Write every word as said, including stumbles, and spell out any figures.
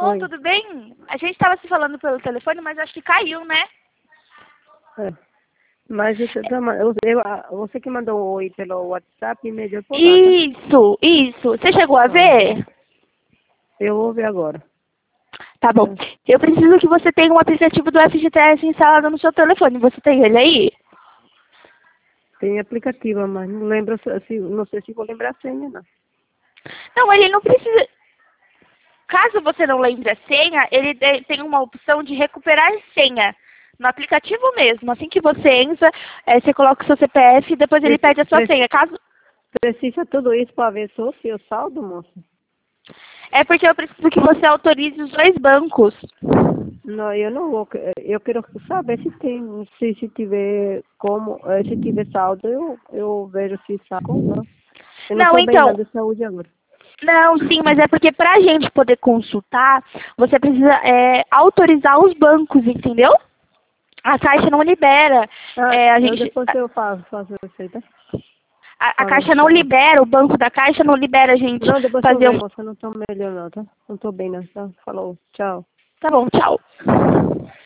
Oi. tudo bem? A gente estava se falando pelo telefone, mas acho que caiu, né? É. Mas você, tá ma- eu, eu, ah, você que mandou um oi pelo WhatsApp e me deu por lá, tá? Isso, isso. Você chegou a Ah, ver? eu vou ver agora. Tá bom. É. Eu preciso que você tenha um aplicativo do F G T S instalado no seu telefone. Você tem ele aí? Tem aplicativo, mas não lembro se, se- não sei se vou lembrar a senha, não. Não, ele não precisa. Caso você não lembre a senha, ele de- tem uma opção de recuperar senha. No aplicativo mesmo. Assim que você entra, eh, você coloca o seu C P F e depois ele Preci- pede a sua pre- senha. Caso. Precisa tudo isso para ver só se eu saldo, moça? É porque eu preciso que você autorize os dois bancos. Não, eu não vou. que- Eu quero saber se tem, se, se tiver como, eh, se tiver saldo, eu, eu vejo se saco ou não. Eu não Não, estou bem não então. de saúde agora. Não, sim, mas é porque para a gente poder consultar, você precisa é, autorizar os bancos, entendeu? A Caixa não libera. Ah, É, a eu gente, depois eu faço, faço isso aí, tá? a, a Falou, Caixa não tchau. libera, o banco da Caixa não libera a gente Não, depois eu fazer vejo, um. você não tá melhor não, tá? Não tô bem não, tá? Falou, tchau. Tá bom, tchau.